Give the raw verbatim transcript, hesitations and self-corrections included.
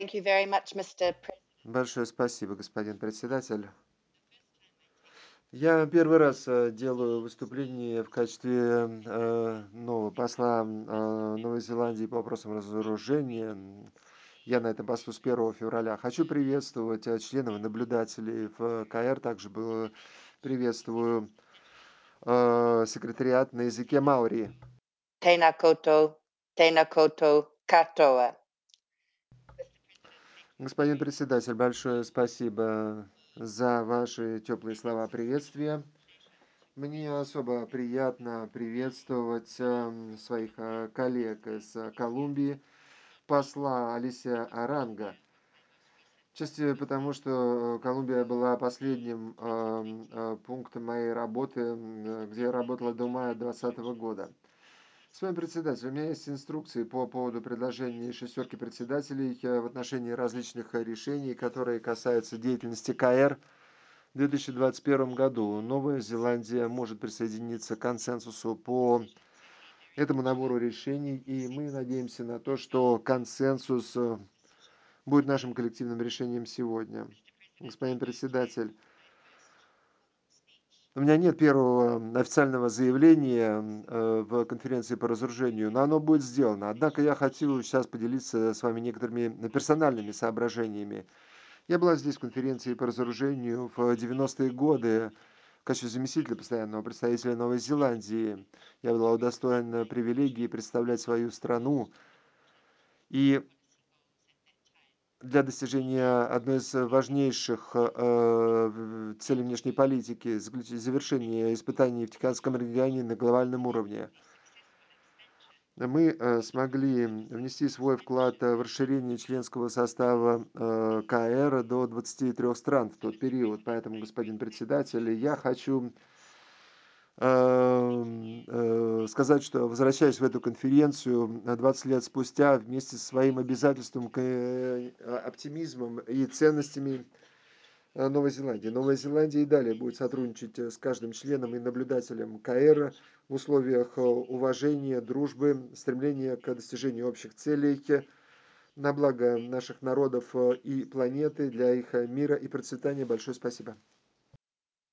Thank you very much, Mister Pre Большое спасибо, господин председатель. Я первый раз, э, делаю выступление в качестве, э, нового посла, м, э, Новой Зеландии по вопросам разоружения. М, я на этом посту с первого февраля. Хочу приветствовать, э, членов и наблюдателей в К Р. Также бы приветствую, э, секретариат на языке маори. Tēnā koutou, tēnā koutou katoa. Господин председатель, большое спасибо за ваши теплые слова приветствия. Мне особо приятно приветствовать, эм, своих, э, коллег из э, Колумбии, посла Алисия Аранга. Отчасти потому, что э, Колумбия была последним, ам, э, пунктом моей работы, м, э, где я работала до мая двадцатого года. Господин председатель, у меня есть инструкции по поводу предложений шестерки председателей э, в отношении различных э, решений, которые касаются деятельности К Р в две тысячи двадцать первом году. Новая Зеландия может присоединиться к консенсусу по этому набору решений, и мы надеемся на то, что консенсус э, будет нашим коллективным решением сегодня. Господин председатель, у меня нет первого официального заявления м, э, в конференции по разоружению, но оно будет сделано. Однако я хочу сейчас поделиться с вами некоторыми персональными соображениями. Я была здесь в конференции по разоружению в девяностые годы в качестве заместителя постоянного представителя Новой Зеландии. Я была удостоена привилегии представлять свою страну. И для достижения одной из важнейших, э, в целей внешней политики, заключ завершения испытаний в Тихоокеанском регионе на глобальном уровне. Мы, э, смогли внести свой вклад, э, в расширение членского состава, э, К Р до двадцати трёх стран в тот период. Поэтому, господин председатель, я хочу, ам, э, сказать, что возвращаясь в эту конференцию, э, двадцать лет спустя вместе со своим обязательством, к э, оптимизмом и ценностями э, Новой Зеландии. Новая Зеландия и далее будет сотрудничать э, с каждым членом и наблюдателем К Р в условиях э, уважения, дружбы, стремления к достижению общих целей э, на благо наших народов э, и планеты, для их э, мира и процветания. Большое спасибо.